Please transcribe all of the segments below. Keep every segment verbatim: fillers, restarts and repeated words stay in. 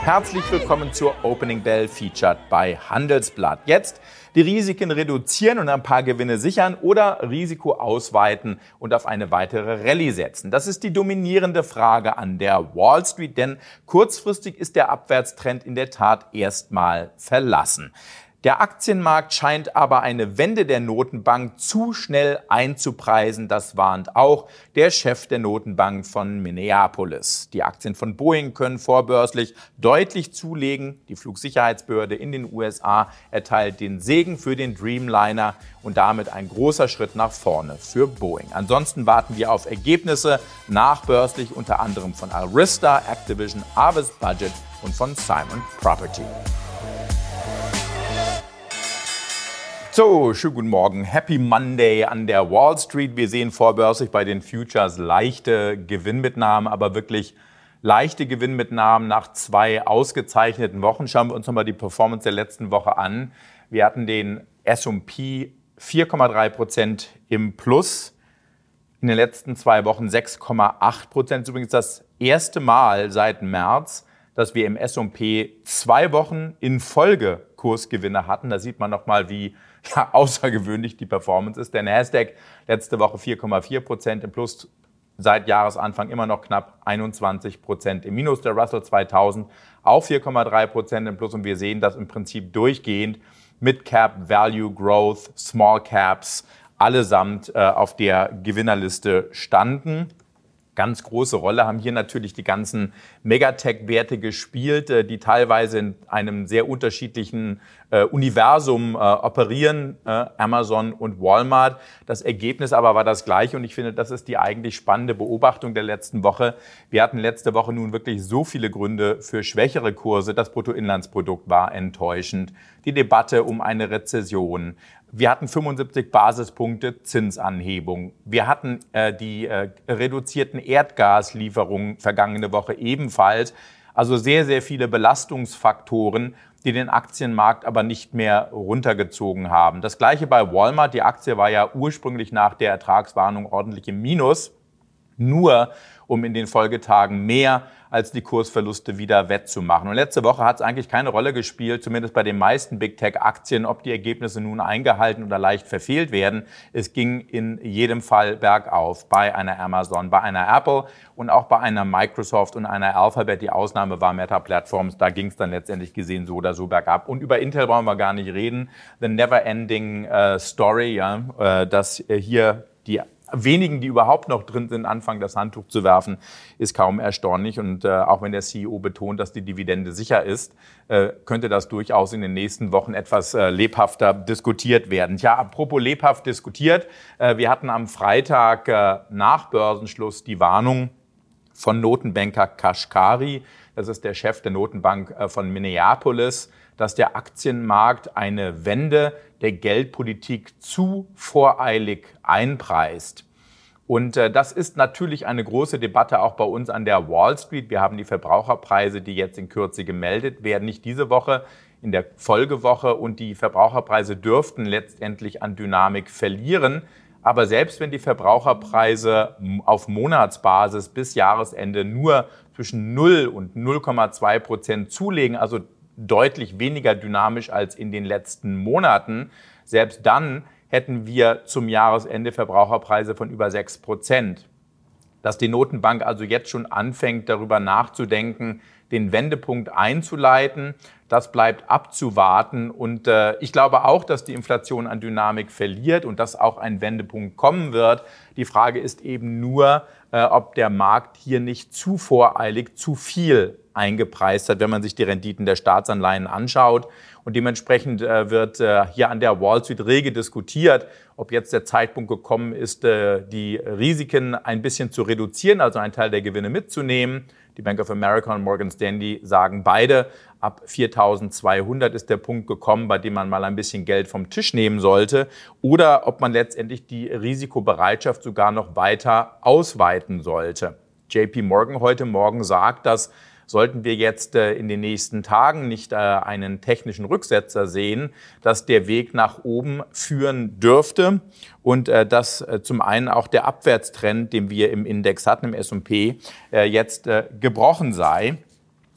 Herzlich willkommen zur Opening Bell Featured bei Handelsblatt. Jetzt die Risiken reduzieren und ein paar Gewinne sichern oder Risiko ausweiten und auf eine weitere Rallye setzen. Das ist die dominierende Frage an der Wall Street, denn kurzfristig ist der Abwärtstrend in der Tat erstmal verlassen. Der Aktienmarkt scheint aber eine Wende der Notenbank zu schnell einzupreisen. Das warnt auch der Chef der Notenbank von Minneapolis. Die Aktien von Boeing können vorbörslich deutlich zulegen. Die Flugsicherheitsbehörde in den U S A erteilt den Segen für den Dreamliner und damit ein großer Schritt nach vorne für Boeing. Ansonsten warten wir auf Ergebnisse nachbörslich unter anderem von Arista, Activision, Avis Budget und von Simon Property. So, schönen guten Morgen. Happy Monday an der Wall Street. Wir sehen vorbörslich bei den Futures leichte Gewinnmitnahmen, aber wirklich leichte Gewinnmitnahmen nach zwei ausgezeichneten Wochen. Schauen wir uns nochmal die Performance der letzten Woche an. Wir hatten den S und P vier Komma drei Prozent im Plus. In den letzten zwei Wochen sechs Komma acht Prozent. Das ist übrigens das erste Mal seit März, dass wir im S und P zwei Wochen in Folge Kursgewinne hatten. Da sieht man nochmal, wie ja, außergewöhnlich die Performance ist. Der Nasdaq letzte Woche vier Komma vier Prozent im Plus, seit Jahresanfang immer noch knapp einundzwanzig Prozent im Minus. Der Russell zweitausend auch vier Komma drei Prozent im Plus. Und wir sehen das im Prinzip durchgehend. Mid-Cap, Value, Growth, Small Caps, allesamt äh, auf der Gewinnerliste standen. Ganz große Rolle haben hier natürlich die ganzen Megatech-Werte gespielt, die teilweise in einem sehr unterschiedlichen äh, Universum äh, operieren, äh, Amazon und Walmart. Das Ergebnis aber war das gleiche und ich finde, das ist die eigentlich spannende Beobachtung der letzten Woche. Wir hatten letzte Woche nun wirklich so viele Gründe für schwächere Kurse. Das Bruttoinlandsprodukt war enttäuschend. Die Debatte um eine Rezession. Wir hatten fünfundsiebzig Basispunkte Zinsanhebung. Wir hatten äh, die äh, reduzierten Erdgaslieferungen vergangene Woche ebenfalls. Also sehr, sehr viele Belastungsfaktoren, die den Aktienmarkt aber nicht mehr runtergezogen haben. Das Gleiche bei Walmart. Die Aktie war ja ursprünglich nach der Ertragswarnung ordentlich im Minus. Nur um in den Folgetagen mehr als die Kursverluste wieder wettzumachen. Und letzte Woche hat es eigentlich keine Rolle gespielt, zumindest bei den meisten Big-Tech-Aktien, ob die Ergebnisse nun eingehalten oder leicht verfehlt werden. Es ging in jedem Fall bergauf bei einer Amazon, bei einer Apple und auch bei einer Microsoft und einer Alphabet. Die Ausnahme war Meta Platforms, da ging es dann letztendlich gesehen so oder so bergab. Und über Intel wollen wir gar nicht reden. The never-ending uh, story, ja, uh, dass uh, hier die wenigen, die überhaupt noch drin sind, anfangen, das Handtuch zu werfen, ist kaum erstaunlich. Und äh, auch wenn der C E O betont, dass die Dividende sicher ist, äh, könnte das durchaus in den nächsten Wochen etwas äh, lebhafter diskutiert werden. Tja, apropos lebhaft diskutiert, äh, wir hatten am Freitag äh, nach Börsenschluss die Warnung von Notenbanker Kashkari, das ist der Chef der Notenbank äh, von Minneapolis, dass der Aktienmarkt eine Wende der Geldpolitik zu voreilig einpreist. Und äh, das ist natürlich eine große Debatte auch bei uns an der Wall Street. Wir haben die Verbraucherpreise, die jetzt in Kürze gemeldet werden, nicht diese Woche, in der Folgewoche. Und die Verbraucherpreise dürften letztendlich an Dynamik verlieren. Aber selbst wenn die Verbraucherpreise auf Monatsbasis bis Jahresende nur zwischen null und null Komma zwei Prozent zulegen, also deutlich weniger dynamisch als in den letzten Monaten, selbst dann hätten wir zum Jahresende Verbraucherpreise von über sechs Prozent. Dass die Notenbank also jetzt schon anfängt, darüber nachzudenken, den Wendepunkt einzuleiten, das bleibt abzuwarten. Und äh, ich glaube auch, dass die Inflation an Dynamik verliert und dass auch ein Wendepunkt kommen wird. Die Frage ist eben nur, äh, ob der Markt hier nicht zu voreilig zu viel eingepreist hat, wenn man sich die Renditen der Staatsanleihen anschaut. Und dementsprechend äh, wird äh, hier an der Wall Street rege diskutiert, ob jetzt der Zeitpunkt gekommen ist, äh, die Risiken ein bisschen zu reduzieren, also einen Teil der Gewinne mitzunehmen. Die Bank of America und Morgan Stanley sagen beide, ab viertausendzweihundert ist der Punkt gekommen, bei dem man mal ein bisschen Geld vom Tisch nehmen sollte. Oder ob man letztendlich die Risikobereitschaft sogar noch weiter ausweiten sollte. J P Morgan heute Morgen sagt, dass sollten wir jetzt äh, in den nächsten Tagen nicht äh, einen technischen Rücksetzer sehen, dass der Weg nach oben führen dürfte und äh, dass äh, zum einen auch der Abwärtstrend, den wir im Index hatten, im S und P, äh, jetzt äh, gebrochen sei.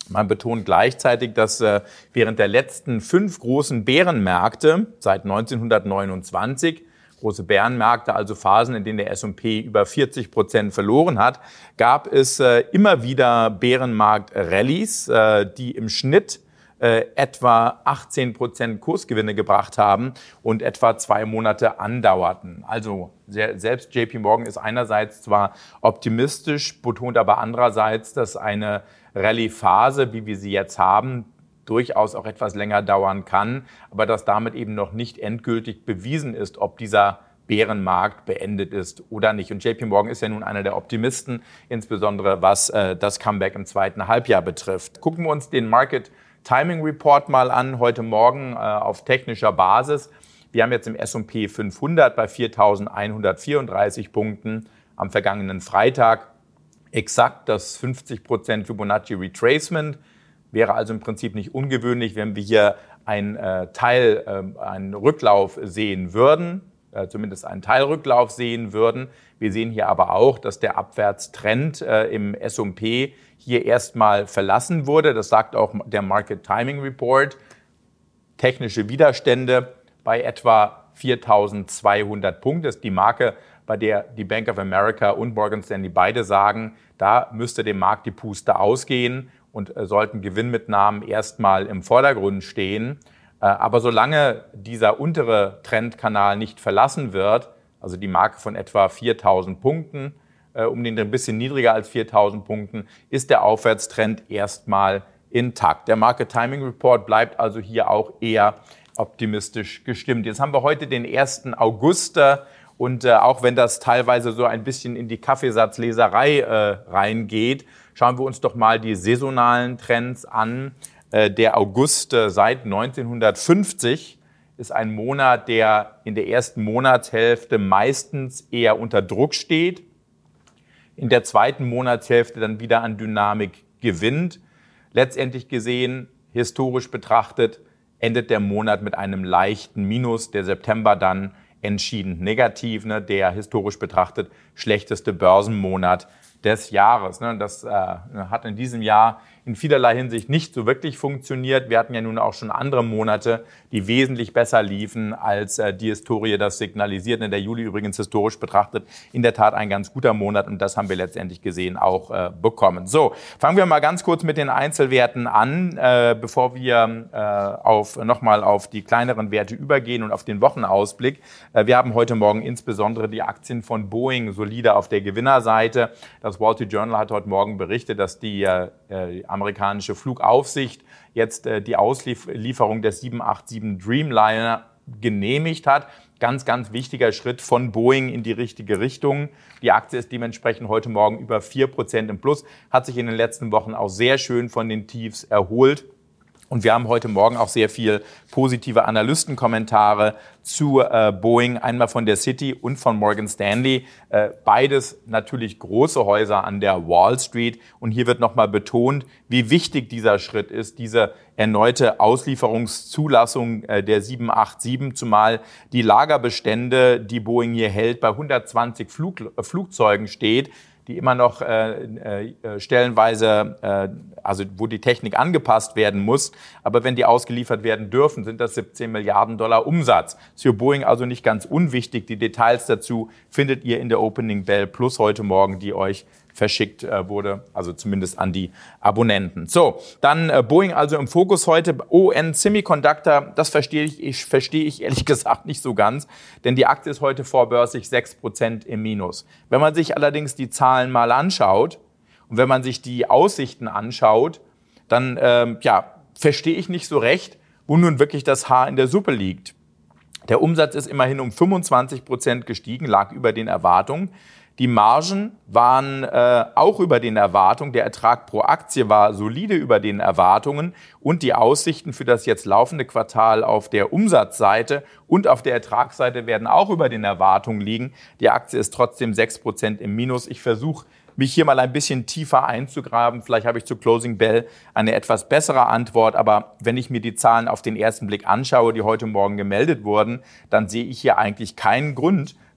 Man betont gleichzeitig, dass äh, während der letzten fünf großen Bärenmärkte seit neunzehnhundertneunundzwanzig, große Bärenmärkte, also Phasen, in denen der S und P über vierzig Prozent verloren hat, gab es äh, immer wieder Bärenmarkt-Rallies, äh, die im Schnitt äh, etwa achtzehn Prozent Kursgewinne gebracht haben und etwa zwei Monate andauerten. Also sehr, selbst J P Morgan ist einerseits zwar optimistisch, betont aber andererseits, dass eine Rallye-Phase, wie wir sie jetzt haben, durchaus auch etwas länger dauern kann, aber dass damit eben noch nicht endgültig bewiesen ist, ob dieser Bärenmarkt beendet ist oder nicht. Und J P Morgan ist ja nun einer der Optimisten, insbesondere was äh, das Comeback im zweiten Halbjahr betrifft. Gucken wir uns den Market Timing Report mal an, heute Morgen äh, auf technischer Basis. Wir haben jetzt im S und P fünfhundert bei viertausendeinhundertvierunddreißig Punkten am vergangenen Freitag exakt das fünfzig Prozent Fibonacci Retracement. Wäre also im Prinzip nicht ungewöhnlich, wenn wir hier einen äh, Teil, äh, einen Rücklauf sehen würden, äh, zumindest einen Teilrücklauf sehen würden. Wir sehen hier aber auch, dass der Abwärtstrend äh, im S und P hier erstmal verlassen wurde. Das sagt auch der Market Timing Report. Technische Widerstände bei etwa viertausendzweihundert Punkten. Das ist die Marke, bei der die Bank of America und Morgan Stanley beide sagen, da müsste dem Markt die Puste ausgehen und äh, sollten Gewinnmitnahmen erstmal im Vordergrund stehen. Äh, aber solange dieser untere Trendkanal nicht verlassen wird, also die Marke von etwa viertausend Punkten, äh, um den ein bisschen niedriger als viertausend Punkten, ist der Aufwärtstrend erstmal intakt. Der Market Timing Report bleibt also hier auch eher optimistisch gestimmt. Jetzt haben wir heute den ersten August und äh, auch wenn das teilweise so ein bisschen in die Kaffeesatzleserei äh, reingeht, schauen wir uns doch mal die saisonalen Trends an. Äh, der August äh, seit neunzehnhundertfünfzig ist ein Monat, der in der ersten Monatshälfte meistens eher unter Druck steht, in der zweiten Monatshälfte dann wieder an Dynamik gewinnt. Letztendlich gesehen, historisch betrachtet, endet der Monat mit einem leichten Minus, der September dann entschieden negativ, ne, der historisch betrachtet schlechteste Börsenmonat des Jahres. Ne. Das äh, hat in diesem Jahr in vielerlei Hinsicht nicht so wirklich funktioniert. Wir hatten ja nun auch schon andere Monate, die wesentlich besser liefen, als äh, die Historie das signalisiert. Der Juli übrigens historisch betrachtet in der Tat ein ganz guter Monat und das haben wir letztendlich gesehen auch äh, bekommen. So, fangen wir mal ganz kurz mit den Einzelwerten an, äh, bevor wir äh, auf, nochmal auf die kleineren Werte übergehen und auf den Wochenausblick. Äh, wir haben heute Morgen insbesondere die Aktien von Boeing solide auf der Gewinnerseite. Das Wall Street Journal hat heute Morgen berichtet, dass die äh, amerikanische Flugaufsicht jetzt äh, die Auslieferung des sieben acht sieben Dreamliner genehmigt hat. Ganz, ganz wichtiger Schritt von Boeing in die richtige Richtung. Die Aktie ist dementsprechend heute Morgen über vier Prozent im Plus, hat sich in den letzten Wochen auch sehr schön von den Tiefs erholt. Und wir haben heute Morgen auch sehr viel positive Analystenkommentare zu äh, Boeing, einmal von der Citi und von Morgan Stanley. Äh, beides natürlich große Häuser an der Wall Street. Und hier wird nochmal betont, wie wichtig dieser Schritt ist, diese erneute Auslieferungszulassung äh, der sieben acht sieben, zumal die Lagerbestände, die Boeing hier hält, bei hundertzwanzig Flug, äh, Flugzeugen steht, die immer noch äh, äh, stellenweise, äh, also wo die Technik angepasst werden muss. Aber wenn die ausgeliefert werden dürfen, sind das siebzehn Milliarden Dollar Umsatz. Ist für Boeing also nicht ganz unwichtig. Die Details dazu findet ihr in der Opening Bell Plus heute Morgen, die euch verschickt äh, wurde, also zumindest an die Abonnenten. So, dann äh, Boeing also im Fokus heute. O N Semiconductor, das verstehe ich, ich, verstehe ich ehrlich gesagt nicht so ganz, denn die Aktie ist heute vorbörslich sechs Prozent im Minus. Wenn man sich allerdings die Zahlen mal anschaut und wenn man sich die Aussichten anschaut, dann ähm, ja, verstehe ich nicht so recht, wo nun wirklich das Haar in der Suppe liegt. Der Umsatz ist immerhin um fünfundzwanzig Prozent gestiegen, lag über den Erwartungen. Die Margen waren äh, auch über den Erwartungen. Der Ertrag pro Aktie war solide über den Erwartungen. Und die Aussichten für das jetzt laufende Quartal auf der Umsatzseite und auf der Ertragsseite werden auch über den Erwartungen liegen. Die Aktie ist trotzdem sechs Prozent im Minus. Ich versuche, mich hier mal ein bisschen tiefer einzugraben. Vielleicht habe ich zu Closing Bell eine etwas bessere Antwort. Aber wenn ich mir die Zahlen auf den ersten Blick anschaue, die heute Morgen gemeldet wurden, dann sehe ich hier eigentlich keinen Grund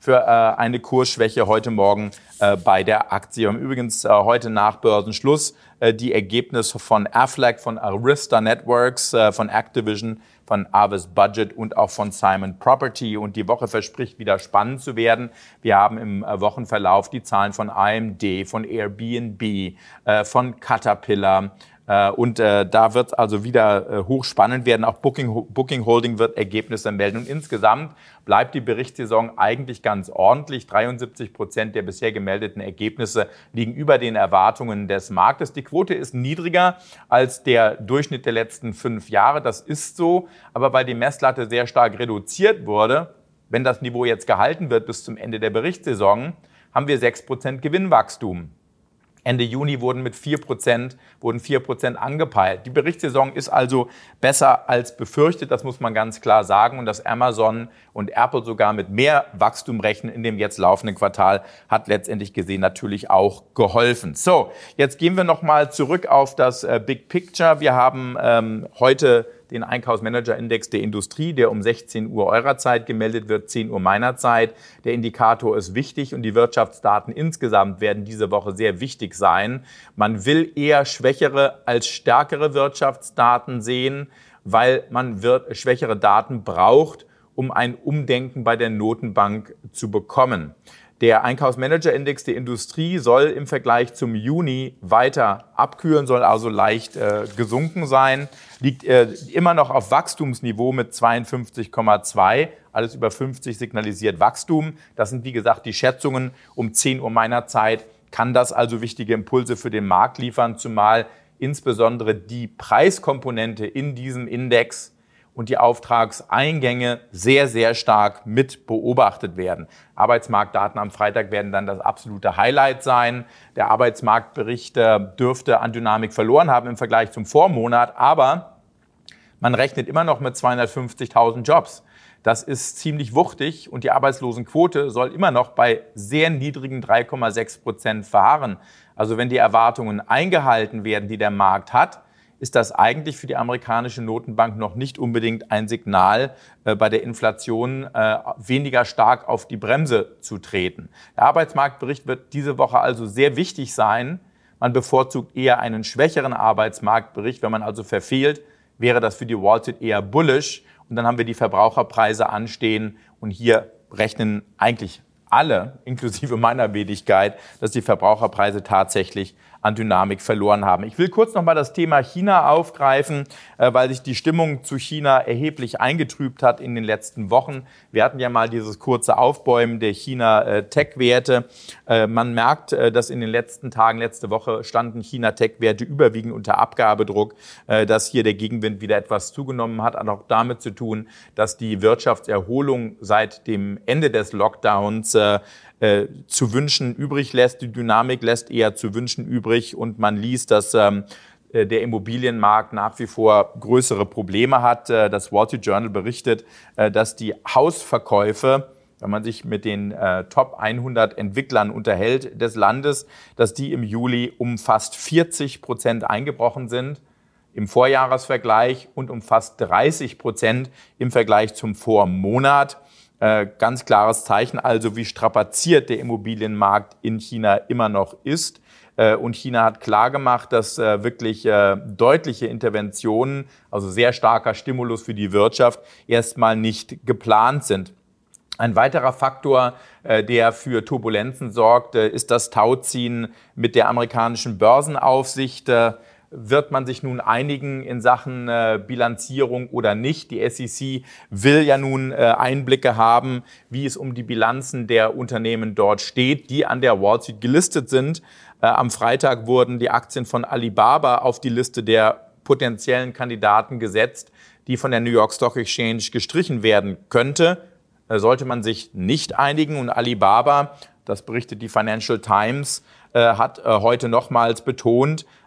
für äh, eine Kursschwäche heute Morgen äh, bei der Aktie. Wir haben übrigens äh, heute nach Börsenschluss äh, die Ergebnisse von Aflac, von Arista Networks, äh, von Activision, von Avis Budget und auch von Simon Property. Und die Woche verspricht wieder spannend zu werden. Wir haben im äh, Wochenverlauf die Zahlen von A M D, von Airbnb, äh, von Caterpillar. Und äh, da wird also wieder äh, hochspannend werden. Auch Booking, Booking Holding wird Ergebnisse melden. Und insgesamt bleibt die Berichtssaison eigentlich ganz ordentlich. dreiundsiebzig Prozent der bisher gemeldeten Ergebnisse liegen über den Erwartungen des Marktes. Die Quote ist niedriger als der Durchschnitt der letzten fünf Jahre. Das ist so. Aber weil die Messlatte sehr stark reduziert wurde, wenn das Niveau jetzt gehalten wird bis zum Ende der Berichtssaison, haben wir sechs Prozent Gewinnwachstum. Ende Juni wurden mit vier Prozent, wurden vier Prozent angepeilt. Die Berichtssaison ist also besser als befürchtet, das muss man ganz klar sagen. Und dass Amazon und Apple sogar mit mehr Wachstum rechnen in dem jetzt laufenden Quartal, hat letztendlich gesehen natürlich auch geholfen. So, jetzt gehen wir nochmal zurück auf das äh, Big Picture. Wir haben ähm, heute den Einkaufsmanager-Index der Industrie, der um sechzehn Uhr eurer Zeit gemeldet wird, zehn Uhr meiner Zeit. Der Indikator ist wichtig und die Wirtschaftsdaten insgesamt werden diese Woche sehr wichtig sein. Man will eher schwächere als stärkere Wirtschaftsdaten sehen, weil man wird, schwächere Daten braucht, um ein Umdenken bei der Notenbank zu bekommen. Der Einkaufsmanager-Index der Industrie soll im Vergleich zum Juni weiter abkühlen, soll also leicht äh, gesunken sein, liegt äh, immer noch auf Wachstumsniveau mit zweiundfünfzig Komma zwei. Alles über fünfzig signalisiert Wachstum. Das sind, wie gesagt, die Schätzungen. Um zehn Uhr meiner Zeit kann das also wichtige Impulse für den Markt liefern, zumal insbesondere die Preiskomponente in diesem Index und die Auftragseingänge sehr, sehr stark mit beobachtet werden. Arbeitsmarktdaten am Freitag werden dann das absolute Highlight sein. Der Arbeitsmarktbericht dürfte an Dynamik verloren haben im Vergleich zum Vormonat, aber man rechnet immer noch mit zweihundertfünfzigtausend Jobs. Das ist ziemlich wuchtig und die Arbeitslosenquote soll immer noch bei sehr niedrigen drei Komma sechs Prozent verharren. Also wenn die Erwartungen eingehalten werden, die der Markt hat, ist das eigentlich für die amerikanische Notenbank noch nicht unbedingt ein Signal, äh, bei der Inflation äh, weniger stark auf die Bremse zu treten. Der Arbeitsmarktbericht wird diese Woche also sehr wichtig sein. Man bevorzugt eher einen schwächeren Arbeitsmarktbericht. Wenn man also verfehlt, wäre das für die Wall Street eher bullish. Und dann haben wir die Verbraucherpreise anstehen. Und hier rechnen eigentlich alle, inklusive meiner Wenigkeit, dass die Verbraucherpreise tatsächlich an Dynamik verloren haben. Ich will kurz noch mal das Thema China aufgreifen, weil sich die Stimmung zu China erheblich eingetrübt hat in den letzten Wochen. Wir hatten ja mal dieses kurze Aufbäumen der China-Tech-Werte. Man merkt, dass in den letzten Tagen, letzte Woche standen China-Tech-Werte überwiegend unter Abgabedruck, dass hier der Gegenwind wieder etwas zugenommen hat, hat auch damit zu tun, dass die Wirtschaftserholung seit dem Ende des Lockdowns Äh, zu wünschen übrig lässt. Die Dynamik lässt eher zu wünschen übrig und man liest, dass ähm, der Immobilienmarkt nach wie vor größere Probleme hat. Äh, das Wall Street Journal berichtet, äh, dass die Hausverkäufe, wenn man sich mit den äh, Top hundert Entwicklern unterhält des Landes, dass die im Juli um fast vierzig Prozent eingebrochen sind im Vorjahresvergleich und um fast dreißig Prozent im Vergleich zum Vormonat. Äh, ganz klares Zeichen also, wie strapaziert der Immobilienmarkt in China immer noch ist. Äh, und China hat klargemacht, dass äh, wirklich äh, deutliche Interventionen, also sehr starker Stimulus für die Wirtschaft, erstmal nicht geplant sind. Ein weiterer Faktor, äh, der für Turbulenzen sorgt, äh, ist das Tauziehen mit der amerikanischen Börsenaufsicht. Äh, Wird man sich nun einigen in Sachen äh, Bilanzierung oder nicht? Die S E C will ja nun äh, Einblicke haben, wie es um die Bilanzen der Unternehmen dort steht, die an der Wall Street gelistet sind. Äh, am Freitag wurden die Aktien von Alibaba auf die Liste der potenziellen Kandidaten gesetzt, die von der New York Stock Exchange gestrichen werden könnte. Äh, sollte man sich nicht einigen und Alibaba, das berichtet die Financial Times, äh, hat äh, heute nochmals betont,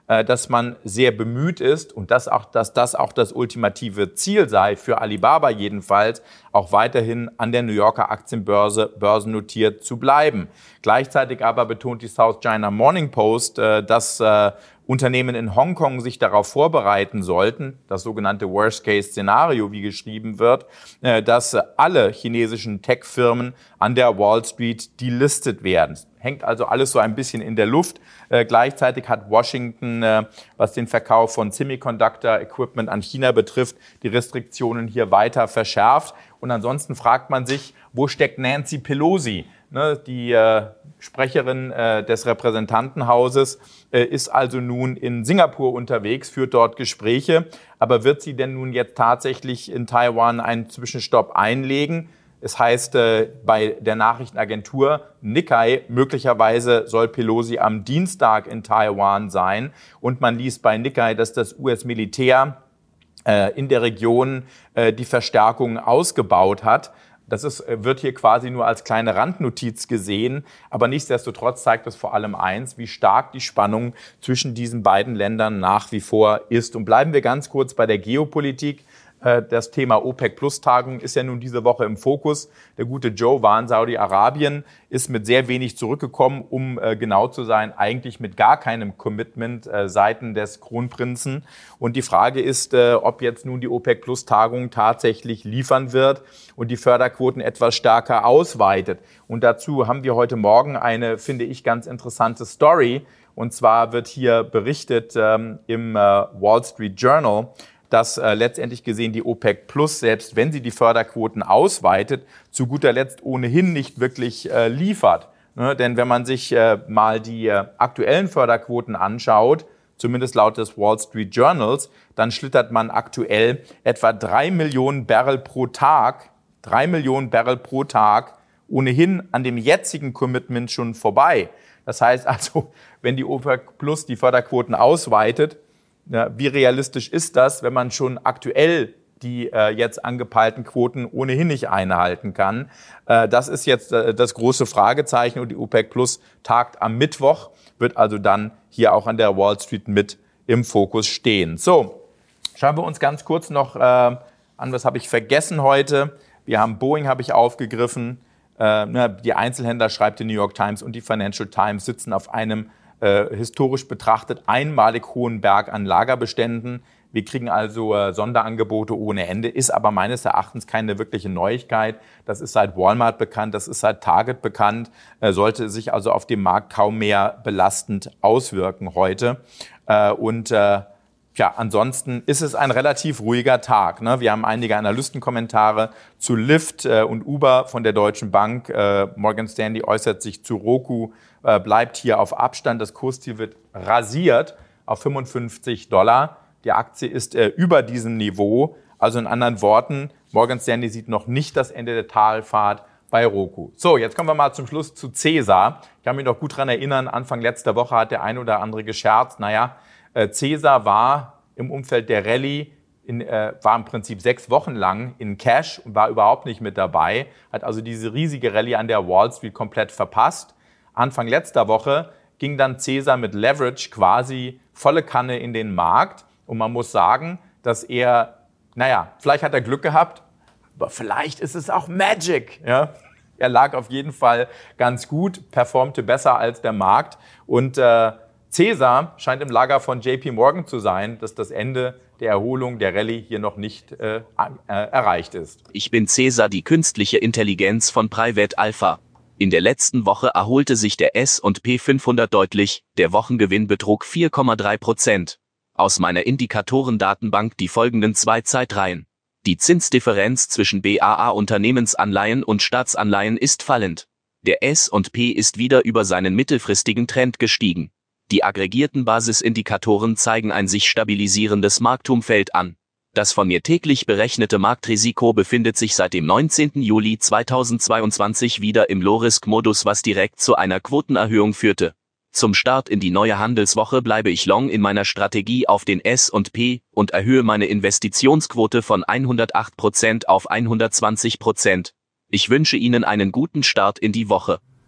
dass man sehr bemüht ist und dass, auch, dass das auch das ultimative Ziel sei, für Alibaba jedenfalls, auch weiterhin an der New Yorker Aktienbörse börsennotiert zu bleiben. Gleichzeitig aber betont die South China Morning Post, dass Unternehmen in Hongkong sich darauf vorbereiten sollten, das sogenannte Worst-Case-Szenario, wie geschrieben wird, dass alle chinesischen Tech-Firmen an der Wall Street delistet werden. Hängt also alles so ein bisschen in der Luft. Äh, gleichzeitig hat Washington, äh, was den Verkauf von Semiconductor-Equipment an China betrifft, die Restriktionen hier weiter verschärft. Und ansonsten fragt man sich, wo steckt Nancy Pelosi? Ne, die äh, Sprecherin äh, des Repräsentantenhauses äh, ist also nun in Singapur unterwegs, führt dort Gespräche. Aber wird sie denn nun jetzt tatsächlich in Taiwan einen Zwischenstopp einlegen? Es heißt äh, bei der Nachrichtenagentur Nikkei, möglicherweise soll Pelosi am Dienstag in Taiwan sein. Und man liest bei Nikkei, dass das U S-Militär äh, in der Region äh, die Verstärkung ausgebaut hat. Das ist, wird hier quasi nur als kleine Randnotiz gesehen. Aber nichtsdestotrotz zeigt es vor allem eins, wie stark die Spannung zwischen diesen beiden Ländern nach wie vor ist. Und bleiben wir ganz kurz bei der Geopolitik. Das Thema OPEC-Plus-Tagung ist ja nun diese Woche im Fokus. Der gute Joe war in Saudi-Arabien, ist mit sehr wenig zurückgekommen, um äh, genau zu sein, eigentlich mit gar keinem Commitment äh, seiten des Kronprinzen. Und die Frage ist, äh, ob jetzt nun die OPEC-Plus-Tagung tatsächlich liefern wird und die Förderquoten etwas stärker ausweitet. Und dazu haben wir heute Morgen eine, finde ich, ganz interessante Story. Und zwar wird hier berichtet ähm, im äh, Wall Street Journal, dass äh, letztendlich gesehen die OPEC Plus, selbst wenn sie die Förderquoten ausweitet, zu guter Letzt ohnehin nicht wirklich äh, liefert. Ne? Denn wenn man sich äh, mal die äh, aktuellen Förderquoten anschaut, zumindest laut des Wall Street Journals, dann schlittert man aktuell etwa drei Millionen Barrel pro Tag, drei Millionen Barrel pro Tag ohnehin an dem jetzigen Commitment schon vorbei. Das heißt also, wenn die OPEC Plus die Förderquoten ausweitet, ja, wie realistisch ist das, wenn man schon aktuell die äh, jetzt angepeilten Quoten ohnehin nicht einhalten kann? Äh, das ist jetzt äh, das große Fragezeichen und die OPEC Plus tagt am Mittwoch, wird also dann hier auch an der Wall Street mit im Fokus stehen. So, schauen wir uns ganz kurz noch äh, an, was habe ich vergessen heute. Wir haben Boeing, habe ich aufgegriffen. Äh, die Einzelhändler, schreibt die New York Times und die Financial Times, sitzen auf einem Äh, historisch betrachtet einmalig hohen Berg an Lagerbeständen. Wir kriegen also äh, Sonderangebote ohne Ende, ist aber meines Erachtens keine wirkliche Neuigkeit. Das ist seit Walmart bekannt, das ist seit Target bekannt, äh, sollte sich also auf dem Markt kaum mehr belastend auswirken heute. Äh, und äh, ja, ansonsten ist es ein relativ ruhiger Tag. Ne? Wir haben einige Analystenkommentare zu Lyft äh, und Uber von der Deutschen Bank. Äh, Morgan Stanley äußert sich zu Roku, äh, bleibt hier auf Abstand. Das Kursziel wird rasiert auf fünfundfünfzig Dollar. Die Aktie ist äh, über diesem Niveau. Also in anderen Worten, Morgan Stanley sieht noch nicht das Ende der Talfahrt bei Roku. So, jetzt kommen wir mal zum Schluss zu Cäsar. Ich kann mich noch gut daran erinnern, Anfang letzter Woche hat der ein oder andere gescherzt, naja, Cäsar war im Umfeld der Rallye, in, äh, war im Prinzip sechs Wochen lang in Cash und war überhaupt nicht mit dabei, hat also diese riesige Rallye an der Wall Street komplett verpasst. Anfang letzter Woche ging dann Cäsar mit Leverage quasi volle Kanne in den Markt und man muss sagen, dass er, naja, vielleicht hat er Glück gehabt, aber vielleicht ist es auch Magic, ja. Er lag auf jeden Fall ganz gut, performte besser als der Markt und äh, Cäsar scheint im Lager von J P Morgan zu sein, dass das Ende der Erholung der Rallye hier noch nicht äh, äh, erreicht ist. Ich bin Cäsar, die künstliche Intelligenz von Private Alpha. In der letzten Woche erholte sich der S und P fünfhundert deutlich, der Wochengewinn betrug vier Komma drei Prozent. Aus meiner Indikatorendatenbank die folgenden zwei Zeitreihen. Die Zinsdifferenz zwischen B A A-Unternehmensanleihen und Staatsanleihen ist fallend. Der S und P ist wieder über seinen mittelfristigen Trend gestiegen. Die aggregierten Basisindikatoren zeigen ein sich stabilisierendes Marktumfeld an. Das von mir täglich berechnete Marktrisiko befindet sich seit dem neunzehnten Juli zweitausendzweiundzwanzig wieder im Low-Risk-Modus, was direkt zu einer Quotenerhöhung führte. Zum Start in die neue Handelswoche bleibe ich long in meiner Strategie auf den S und P und erhöhe meine Investitionsquote von hundertacht Prozent auf hundertzwanzig Prozent. Ich wünsche Ihnen einen guten Start in die Woche.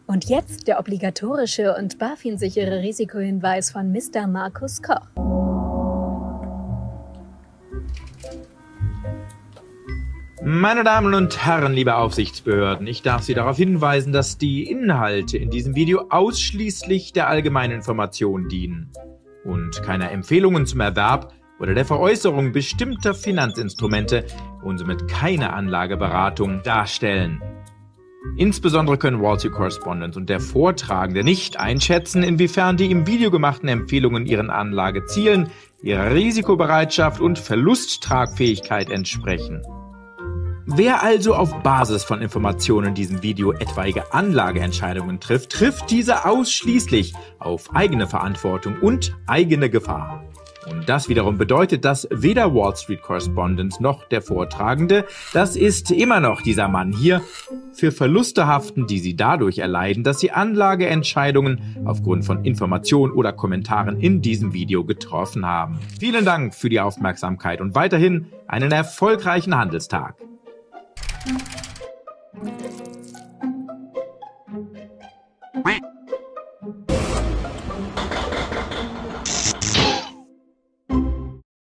Und jetzt der obligatorische und BaFin-sichere Risikohinweis von Mister Markus Koch. Meine Damen und Herren, liebe Aufsichtsbehörden, ich darf Sie darauf hinweisen, dass die Inhalte in diesem Video ausschließlich der allgemeinen Information dienen und keine Empfehlungen zum Erwerb oder der Veräußerung bestimmter Finanzinstrumente und somit keine Anlageberatung darstellen. Insbesondere können Wall Street Correspondent und der Vortragende nicht einschätzen, inwiefern die im Video gemachten Empfehlungen ihren Anlagezielen, ihrer Risikobereitschaft und Verlusttragfähigkeit entsprechen. Wer also auf Basis von Informationen in diesem Video etwaige Anlageentscheidungen trifft, trifft diese ausschließlich auf eigene Verantwortung und eigene Gefahr. Und das wiederum bedeutet, dass weder Wall Street Correspondent noch der Vortragende, das ist immer noch dieser Mann hier, für Verluste haften, die sie dadurch erleiden, dass sie Anlageentscheidungen aufgrund von Informationen oder Kommentaren in diesem Video getroffen haben. Vielen Dank für die Aufmerksamkeit und weiterhin einen erfolgreichen Handelstag.